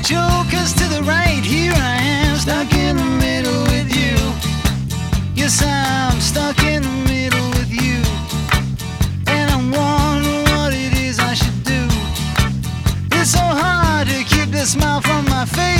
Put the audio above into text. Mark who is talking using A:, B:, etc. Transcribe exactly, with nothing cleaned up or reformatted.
A: Jokers to the right, here I am, stuck in the middle with you. Yes, I'm stuck in the middle with you. And I'm wondering what it is I should do. It's so hard to keep the smile from my face.